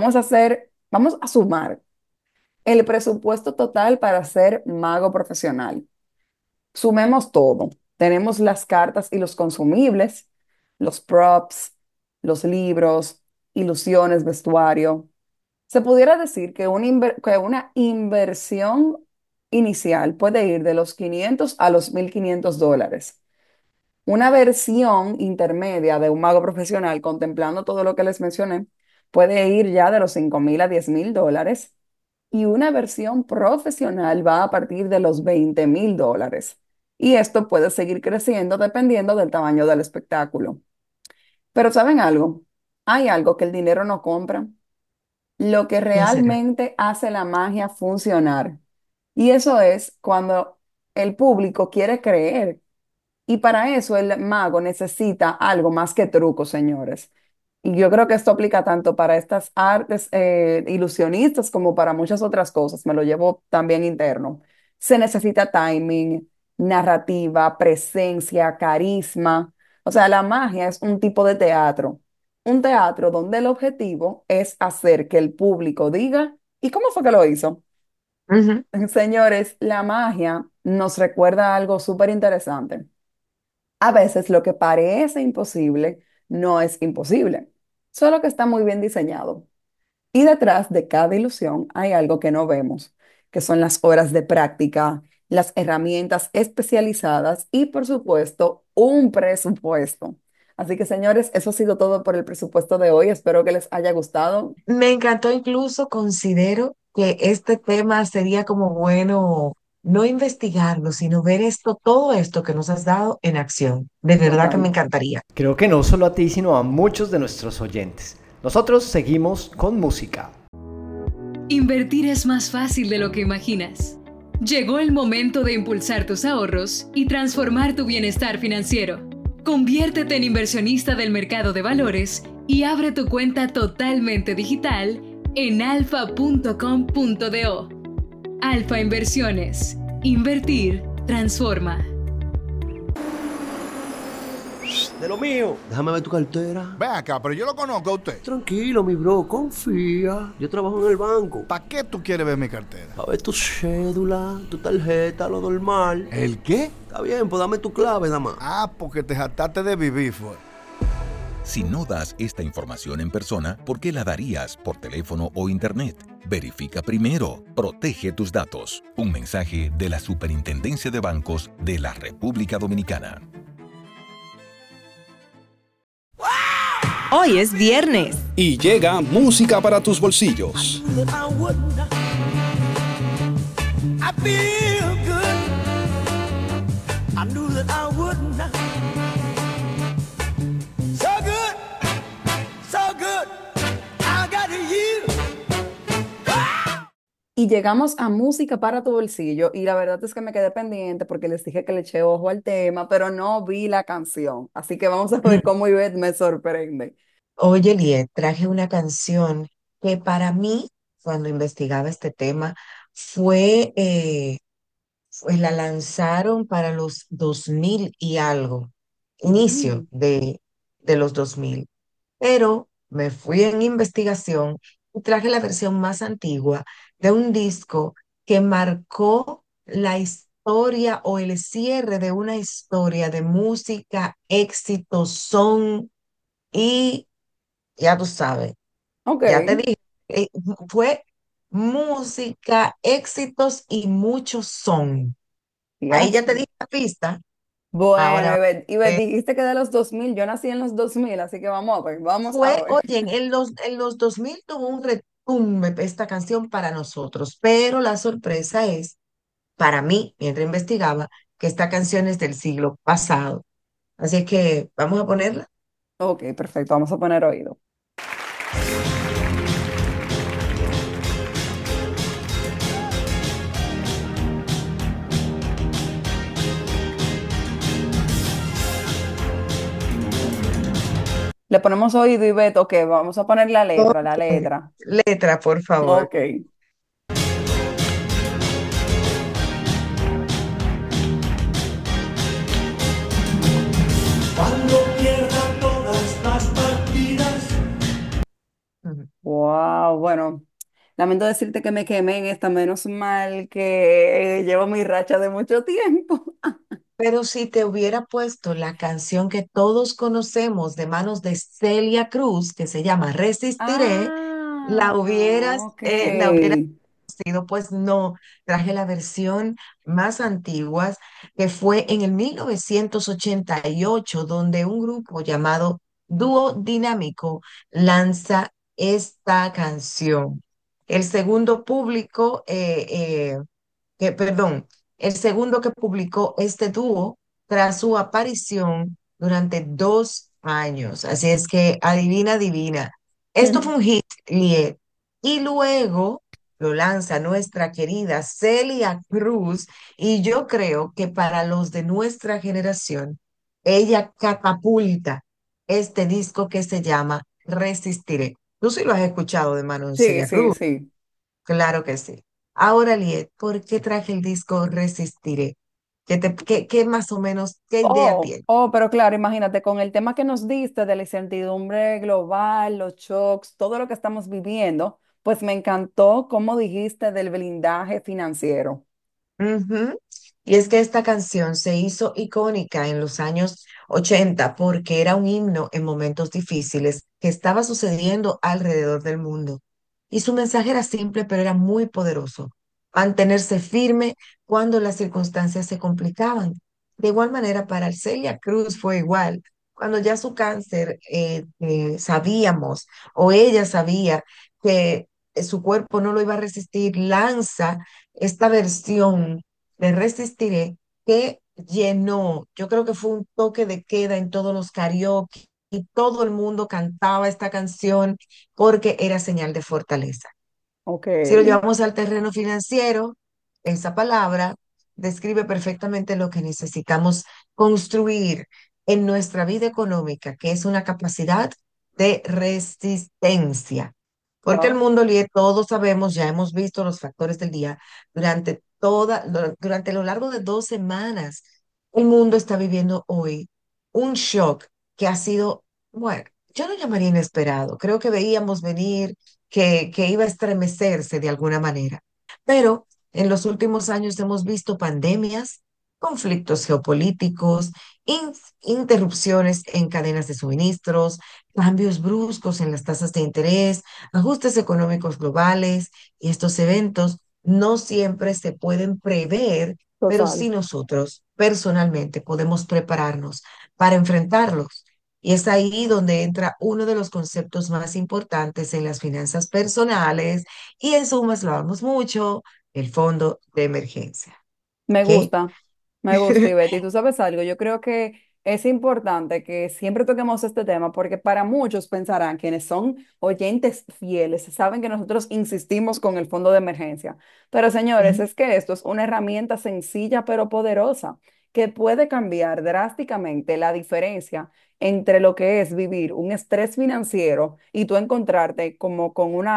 vamos a sumar el presupuesto total para ser mago profesional. Sumemos todo. Tenemos las cartas y los consumibles, los props, los libros, ilusiones, vestuario. Se pudiera decir que que una inversión inicial puede ir de los 500 a los $1,500. Una versión intermedia de un mago profesional, contemplando todo lo que les mencioné, puede ir ya de los 5,000 a $10,000. Y una versión profesional va a partir de los $20,000. Y esto puede seguir creciendo dependiendo del tamaño del espectáculo. Pero ¿saben algo? Hay algo que el dinero no compra, lo que ¿Qué será? realmente hace la magia funcionar. Y eso es cuando el público quiere creer. Y para eso el mago necesita algo más que trucos, señores. Y yo creo que esto aplica tanto para estas artes ilusionistas como para muchas otras cosas. Me lo llevo también interno. Se necesita timing, narrativa, presencia, carisma. O sea, la magia es un tipo de teatro. Un teatro donde el objetivo es hacer que el público diga, ¿y cómo fue que lo hizo? Ujú. Señores, la magia nos recuerda algo súper interesante. A veces lo que parece imposible no es imposible, solo que está muy bien diseñado. Y detrás de cada ilusión hay algo que no vemos, que son las horas de práctica, las herramientas especializadas y, por supuesto, un presupuesto. Así que, señores, eso ha sido todo por el presupuesto de hoy. Espero que les haya gustado. Me encantó, incluso considero que este tema sería como bueno no investigarlo, sino ver esto, todo esto que nos has dado en acción. De verdad que me Total. encantaría. Creo que no solo a ti, sino a muchos de nuestros oyentes. Nosotros seguimos con música. Invertir es más fácil de lo que imaginas. Llegó el momento de impulsar tus ahorros y transformar tu bienestar financiero. Conviértete en inversionista del mercado de valores y abre tu cuenta totalmente digital en alfa.com.do. Alfa Inversiones. Invertir transforma. De lo mío. Déjame ver tu cartera. Ven acá, pero yo lo conozco a usted. Tranquilo, mi bro, confía. Yo trabajo en el banco. ¿Para qué tú quieres ver mi cartera? A ver tu cédula, tu tarjeta, lo normal. ¿El qué? Está bien, pues dame tu clave, nada más. Ah, porque te jactaste de vivir, fue. Si no das esta información en persona, ¿por qué la darías por teléfono o internet? Verifica primero. Protege tus datos. Un mensaje de la Superintendencia de Bancos de la República Dominicana. Hoy es viernes. Y llega música para tus bolsillos. Y llegamos a música para tu bolsillo y la verdad es que me quedé pendiente porque les dije que le eché ojo al tema, pero no vi la canción. Así que vamos a ver cómo Ivette me sorprende. Oye, Liet, traje una canción que para mí, cuando investigaba este tema, pues la lanzaron para los 2000 y algo, inicio Mm, de los 2000. Pero me fui en investigación y traje la versión más antigua de un disco que marcó la historia o el cierre de una historia de música, éxito, son y ya tú sabes, ok, ya te dije, eh, fue música, éxitos y muchos son. Ahí ya te fíjate. di la pista. Bueno, Ahora, Ivette, dijiste que de los 2000, yo nací en los 2000, así que vamos a ver, vamos a ver. oye, en los 2000 tuvo un retumbe esta canción para nosotros, pero la sorpresa es, para mí, mientras investigaba, que esta canción es del siglo pasado. Así que vamos a ponerla. Ok, perfecto, vamos a poner oído. Le ponemos oído y Beto, ok, vamos a poner la letra, la Ok. letra. Letra, por favor. Ok. Cuando pierda todas las partidas. Wow, bueno, lamento decirte que me quemé en esta, menos mal que llevo mi racha de mucho tiempo. Pero si te hubiera puesto la canción que todos conocemos de manos de Celia Cruz, que se llama Resistiré, Ah, ok. la hubieras conocido. Pues no, traje la versión más antigua, que fue en el 1988, donde un grupo llamado Dúo Dinámico lanza esta canción. El segundo público, perdón, el segundo que publicó este dúo tras su aparición durante 2 años. Así es que adivina, adivina. Esto fue un hit, Liet. Y luego lo lanza nuestra querida Celia Cruz, y yo creo que para los de nuestra generación, ella catapulta este disco que se llama Resistiré. Tú sí lo has escuchado de mano de Sí, Celia sí, Cruz. sí. Claro que sí. Ahora, Liet, ¿por qué traje el disco Resistiré? ¿Qué más o menos, qué idea Oh, tiene? oh, pero claro, imagínate, con el tema que nos diste de la incertidumbre global, los shocks, todo lo que estamos viviendo, pues me encantó cómo dijiste del blindaje financiero. Ujú. Y es que esta canción se hizo icónica en los años 80 porque era un himno en momentos difíciles que estaba sucediendo alrededor del mundo. Y su mensaje era simple, pero era muy poderoso. Mantenerse firme cuando las circunstancias se complicaban. De igual manera, para Celia Cruz fue igual. Cuando ya su cáncer, sabíamos, o ella sabía que su cuerpo no lo iba a resistir, lanza esta versión de Resistiré que llenó, yo creo que fue un toque de queda en todos los karaoke y todo el mundo cantaba esta canción porque era señal de fortaleza. Ok. Si lo llevamos al terreno financiero, esa palabra describe perfectamente lo que necesitamos construir en nuestra vida económica, que es una capacidad de resistencia. Porque el Wow. mundo, todos sabemos, ya hemos visto los factores del día durante lo largo de 2 semanas. El mundo está viviendo hoy un shock que ha sido, bueno, yo lo llamaría inesperado. Creo que veíamos venir que iba a estremecerse de alguna manera. Pero en los últimos años hemos visto pandemias, conflictos geopolíticos, interrupciones en cadenas de suministros, cambios bruscos en las tasas de interés, ajustes económicos globales, y estos eventos no siempre se pueden prever, pero Total. sí nosotros personalmente podemos prepararnos para enfrentarlos. Y es ahí donde entra uno de los conceptos más importantes en las finanzas personales, y en sumas lo hablamos mucho, el fondo de emergencia. Me ¿Ok? gusta, me gusta, Ivette. Y tú sabes algo, yo creo que es importante que siempre toquemos este tema porque para muchos pensarán, quienes son oyentes fieles, saben que nosotros insistimos con el fondo de emergencia. Pero señores, Ujú. es que esto es una herramienta sencilla pero poderosa que puede cambiar drásticamente la diferencia entre lo que es vivir un estrés financiero y tú encontrarte como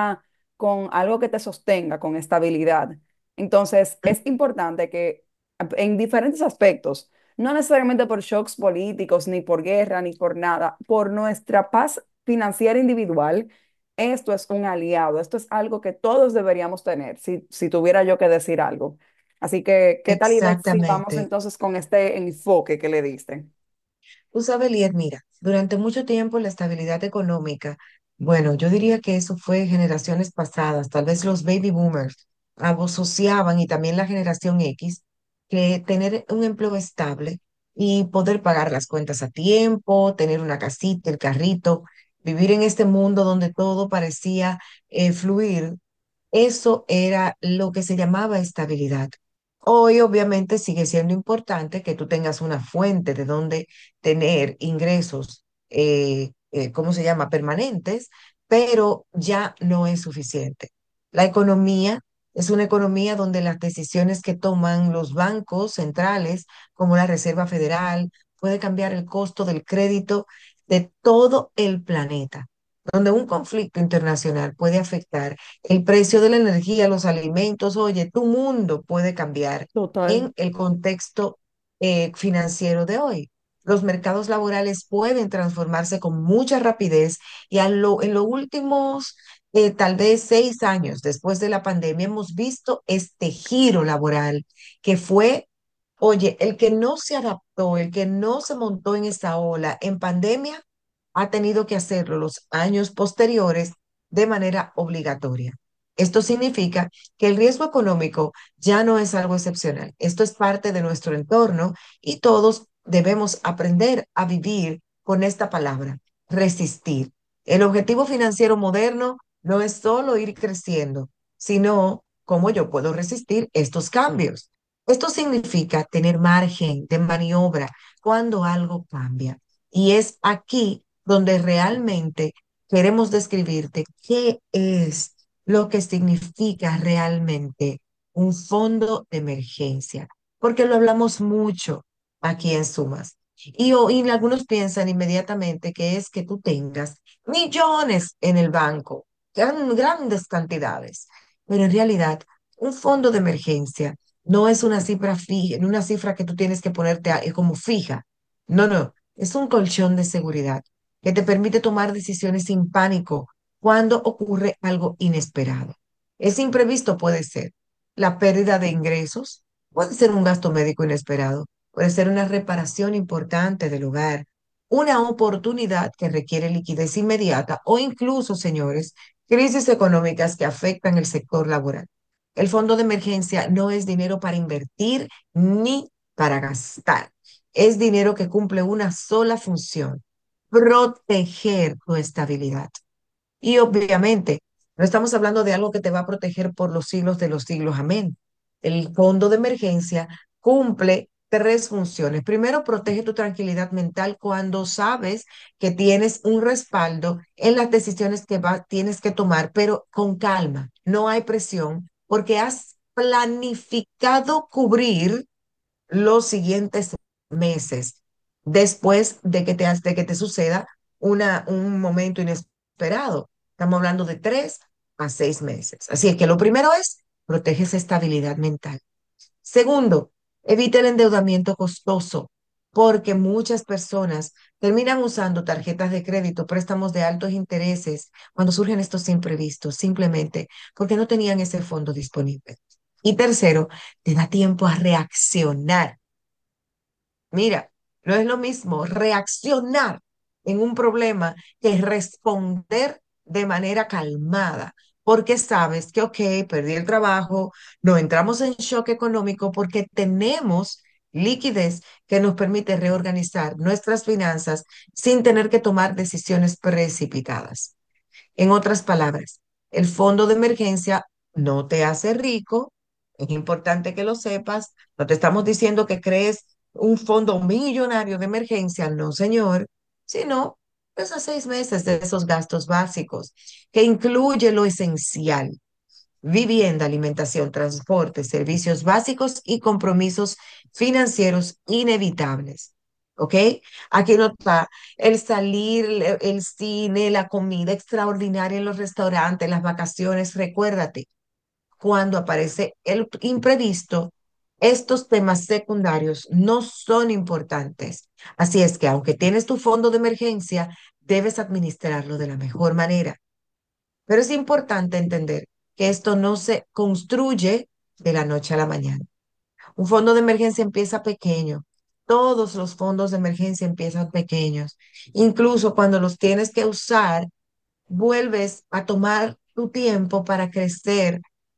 con algo que te sostenga, con estabilidad. Entonces, es importante que en diferentes aspectos, no necesariamente por shocks políticos, ni por guerra, ni por nada, por nuestra paz financiera individual, esto es un aliado, esto es algo que todos deberíamos tener, si tuviera yo que decir algo. Así que, ¿qué tal, Ivette, si vamos Exactamente. entonces con este enfoque que le diste? Tú sabes, Liet, mira, durante mucho tiempo la estabilidad económica, bueno, yo diría que eso fue generaciones pasadas, tal vez los baby boomers asociaban, y también la generación X, que tener un empleo estable y poder pagar las cuentas a tiempo, tener una casita, el carrito, vivir en este mundo donde todo parecía fluir, eso era lo que se llamaba estabilidad. Hoy obviamente sigue siendo importante que tú tengas una fuente de donde tener ingresos, ¿cómo se llama? Permanentes, pero ya no es suficiente. La economía es una economía donde las decisiones que toman los bancos centrales, como la Reserva Federal, puede cambiar el costo del crédito de todo el planeta, donde un conflicto internacional puede afectar el precio de la energía, los alimentos. Oye, tu mundo puede cambiar Total. en el contexto financiero de hoy. Los mercados laborales pueden transformarse con mucha rapidez y en los últimos tal vez 6 años después de la pandemia hemos visto este giro laboral que fue, oye, el que no se adaptó, el que no se montó en esa ola en pandemia, ha tenido que hacerlo los años posteriores de manera obligatoria. Esto significa que el riesgo económico ya no es algo excepcional. Esto es parte de nuestro entorno y todos debemos aprender a vivir con esta palabra, resistir. El objetivo financiero moderno no es solo ir creciendo, sino cómo yo puedo resistir estos cambios. Esto significa tener margen de maniobra cuando algo cambia. Y es aquí donde realmente queremos describirte qué es lo que significa realmente un fondo de emergencia, porque lo hablamos mucho aquí en Sumas. Y algunos piensan inmediatamente que es que tú tengas millones en el banco, grandes cantidades, pero en realidad un fondo de emergencia no es una cifra fija, una cifra que tú tienes que ponerte como fija. No, no, es un colchón de seguridad que te permite tomar decisiones sin pánico cuando ocurre algo inesperado. Ese imprevisto puede ser la pérdida de ingresos, puede ser un gasto médico inesperado, puede ser una reparación importante del hogar, una oportunidad que requiere liquidez inmediata o incluso, señores, crisis económicas que afectan el sector laboral. El fondo de emergencia no es dinero para invertir ni para gastar. Es dinero que cumple una sola función: proteger tu estabilidad. Y obviamente, no estamos hablando de algo que te va a proteger por los siglos de los siglos. Amén. El fondo de emergencia cumple tres funciones. Primero, protege tu tranquilidad mental cuando sabes que tienes un respaldo en las decisiones que tienes que tomar, pero con calma. No hay presión porque has planificado cubrir los siguientes meses después de que te suceda un momento inesperado. Estamos hablando de 3 a 6 meses. Así es que lo primero es, protege esa estabilidad mental. Segundo, evita el endeudamiento costoso, porque muchas personas terminan usando tarjetas de crédito, préstamos de altos intereses, cuando surgen estos imprevistos, simplemente porque no tenían ese fondo disponible. Y tercero, te da tiempo a reaccionar. Mira, no es lo mismo reaccionar en un problema que responder de manera calmada, porque sabes que, ok, perdí el trabajo, no entramos en shock económico porque tenemos liquidez que nos permite reorganizar nuestras finanzas sin tener que tomar decisiones precipitadas. En otras palabras, el fondo de emergencia no te hace rico, es importante que lo sepas, no te estamos diciendo que crees un fondo millonario de emergencia, no señor, sino esos 6 meses de esos gastos básicos, que incluye lo esencial: vivienda, alimentación, transporte, servicios básicos y compromisos financieros inevitables. ¿Ok? Aquí no está el salir, el cine, la comida extraordinaria en los restaurantes, las vacaciones. Recuérdate, cuando aparece el imprevisto, estos temas secundarios no son importantes. Así es que aunque tienes tu fondo de emergencia, debes administrarlo de la mejor manera. Pero es importante entender que esto no se construye de la noche a la mañana. Un fondo de emergencia empieza pequeño. Todos los fondos de emergencia empiezan pequeños. Incluso cuando los tienes que usar, vuelves a tomar tu tiempo para crecer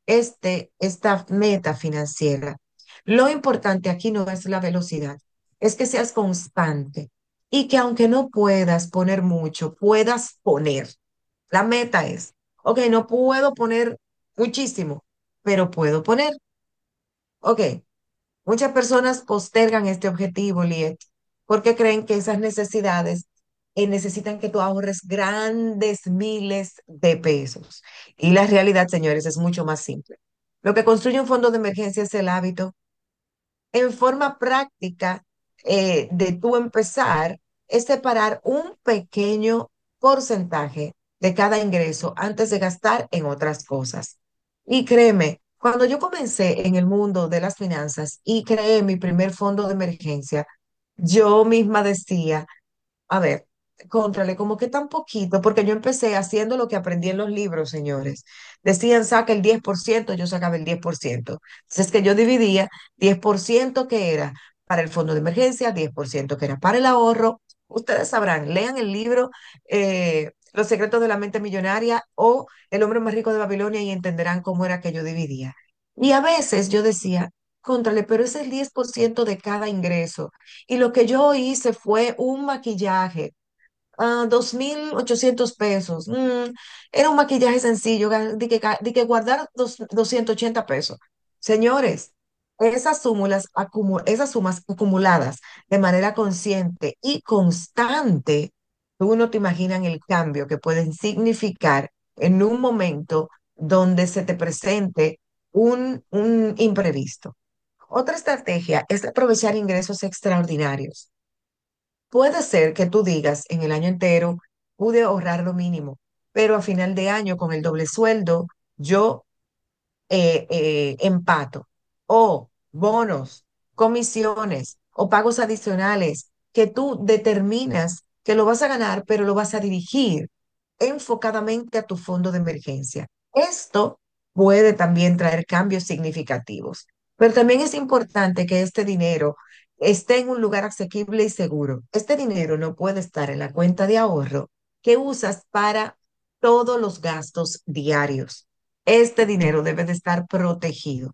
esta meta financiera. Lo importante aquí no es la velocidad, es que seas constante y que aunque no puedas poner mucho, puedas poner. La meta es, ok, no puedo poner muchísimo, pero puedo poner. Ok, muchas personas postergan este objetivo, Liet, porque creen que esas necesidades necesitan que tú ahorres grandes miles de pesos. Y la realidad, señores, es mucho más simple. Lo que construye un fondo de emergencia es el hábito. En forma práctica de tú empezar, es separar un pequeño porcentaje de cada ingreso antes de gastar en otras cosas. Y créeme, cuando yo comencé en el mundo de las finanzas y creé mi primer fondo de emergencia, yo misma decía, a ver, cóntrale, como que tan poquito, porque yo empecé haciendo lo que aprendí en los libros, señores. Decían, saca el 10%, yo sacaba el 10%. Entonces, es que yo dividía 10% que era para el fondo de emergencia, 10% que era para el ahorro. Ustedes sabrán, lean el libro Los secretos de la mente millonaria o El hombre más rico de Babilonia y entenderán cómo era que yo dividía. Y a veces yo decía, cóntrale, pero es el 10% de cada ingreso. Y lo que yo hice fue un maquillaje, 2.800 pesos. Era un maquillaje sencillo, de que guardar 280 pesos. Señores, esas sumas acumuladas de manera consciente y constante, tú no te imaginas el cambio que pueden significar en un momento donde se te presente un imprevisto. Otra estrategia es aprovechar ingresos extraordinarios. Puede ser que tú digas en el año entero, pude ahorrar lo mínimo, pero a final de año con el doble sueldo, yo empato. O bonos, comisiones o pagos adicionales que tú determinas que lo vas a ganar, pero lo vas a dirigir enfocadamente a tu fondo de emergencia. Esto puede también traer cambios significativos, pero también es importante que este dinero esté en un lugar asequible y seguro. Este dinero no puede estar en la cuenta de ahorro que usas para todos los gastos diarios. Este dinero debe de estar protegido.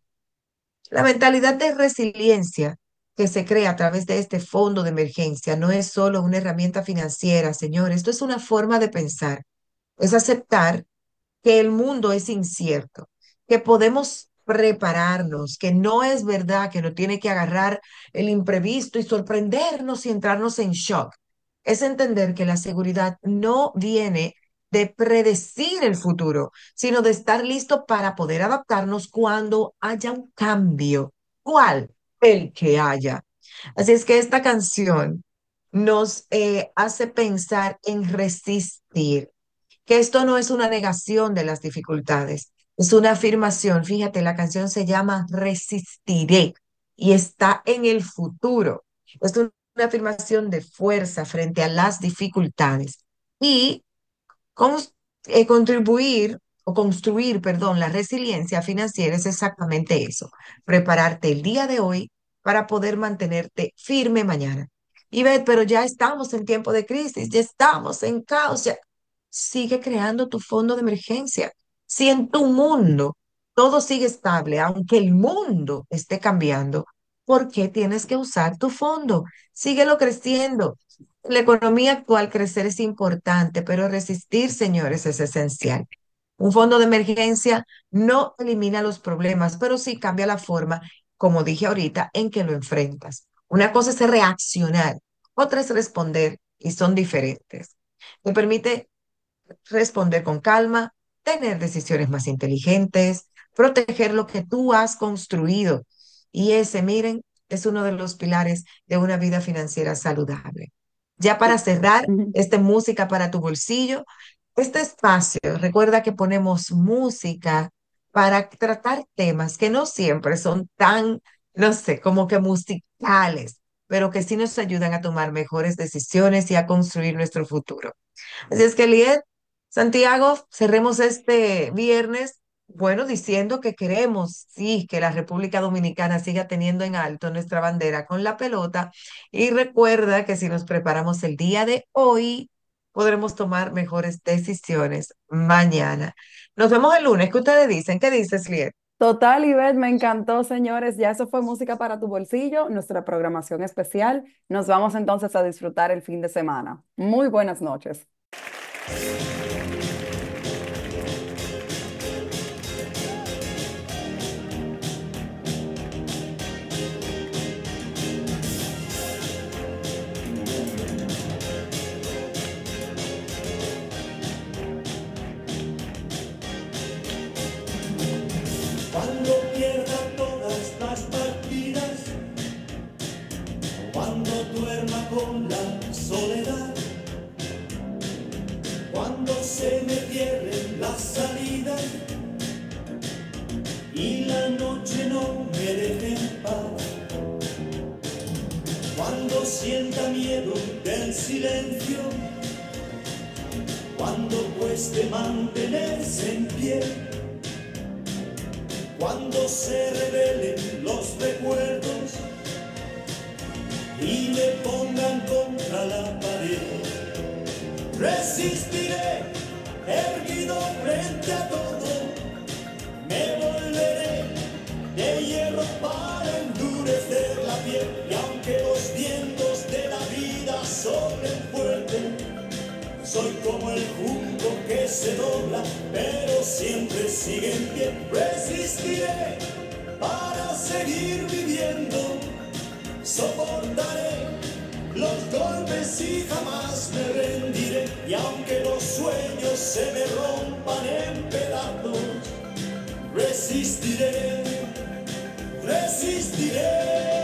La mentalidad de resiliencia que se crea a través de este fondo de emergencia no es solo una herramienta financiera, señor, esto es una forma de pensar, es aceptar que el mundo es incierto, que podemos prepararnos, que no es verdad que no tiene que agarrar el imprevisto y sorprendernos y entrarnos en shock. Es entender que la seguridad no viene de predecir el futuro, sino de estar listo para poder adaptarnos cuando haya un cambio. ¿Cuál? El que haya. Así es que esta canción nos hace pensar en resistir, que esto no es una negación de las dificultades, es una afirmación. Fíjate, la canción se llama Resistiré y está en el futuro. Es una afirmación de fuerza frente a las dificultades y cons- contribuir o construir, perdón, la resiliencia financiera es exactamente eso, prepararte el día de hoy para poder mantenerte firme mañana. Y ve, pero ya estamos en tiempo de crisis, ya estamos en caos, sigue creando tu fondo de emergencia. Si en tu mundo todo sigue estable, aunque el mundo esté cambiando, ¿por qué tienes que usar tu fondo? Síguelo creciendo. En la economía actual crecer es importante, pero resistir, señores, es esencial. Un fondo de emergencia no elimina los problemas, pero sí cambia la forma, como dije ahorita, en que lo enfrentas. Una cosa es reaccionar, otra es responder y son diferentes. Te permite responder con calma, tener decisiones más inteligentes, proteger lo que tú has construido. Y ese, miren, es uno de los pilares de una vida financiera saludable. Ya para cerrar, esta música para tu bolsillo, este espacio, recuerda que ponemos música para tratar temas que no siempre son tan, no sé, como que musicales, pero que sí nos ayudan a tomar mejores decisiones y a construir nuestro futuro. Así es que, Liet, Santiago, cerremos este viernes, bueno, diciendo que queremos, sí, que la República Dominicana siga teniendo en alto nuestra bandera con la pelota. Y recuerda que si nos preparamos el día de hoy, podremos tomar mejores decisiones mañana. Nos vemos el lunes. ¿Qué ustedes dicen? ¿Qué dices, Liet? Total, Ivette, me encantó, señores. Ya eso fue música para tu bolsillo, nuestra programación especial. Nos vamos entonces a disfrutar el fin de semana. Muy buenas noches. Cuando pierda todas las partidas, cuando duerma con la soledad, cuando se me pierden las salidas y la noche no me deja en paz, cuando sienta miedo del silencio, cuando cueste mantenerse en pie, cuando se revelen los recuerdos y me pongan contra la pared, resistiré erguido frente a todo, me volveré de hierro para endurecer la piel, y aunque los vientos de la vida soplen fuerte, soy como el junco que se dobla, pero siempre sigue en pie. Resistiré para seguir viviendo, soportaré los golpes y jamás me rendiré. Y aunque los sueños se me rompan en pedazos, resistiré, resistiré.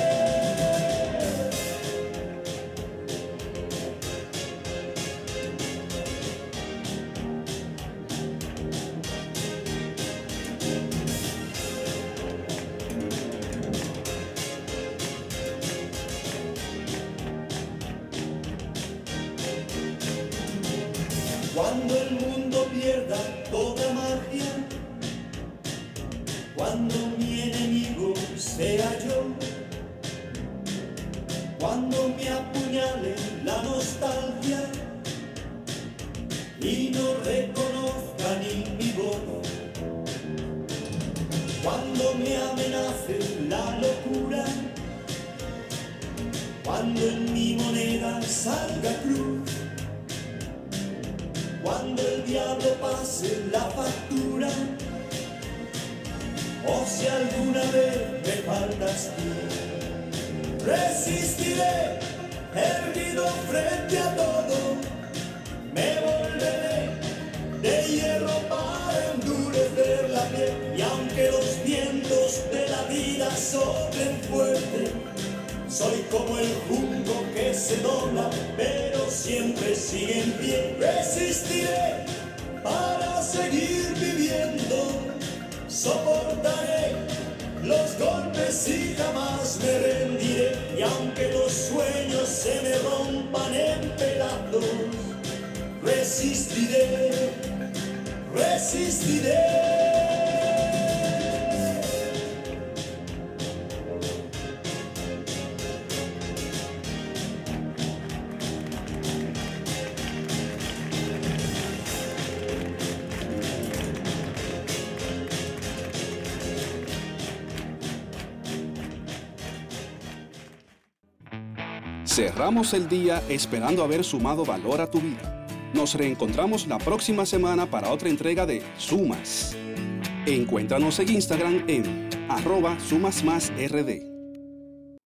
Cuando el mundo pierda toda magia, cuando mi enemigo sea yo, cuando me apuñale la nostalgia y no reconozca ni mi voz, cuando me amenace la locura, cuando en mi moneda salga cruz, cuando el diablo pase la factura, o si alguna vez me faltas tú, resistiré erguido frente a todo, me volveré de hierro para endurecer la piel, y aunque los vientos de la vida soplen fuerte, soy como el junco que se dobla, pero siempre sigue en pie. Resistiré para seguir viviendo, soportaré los golpes y jamás me rendiré. Y aunque los sueños se me rompan en pedazos, resistiré, resistiré. Cerramos el día esperando haber sumado valor a tu vida. Nos reencontramos la próxima semana para otra entrega de Sumas. Encuéntranos en Instagram en @sumasmasrd.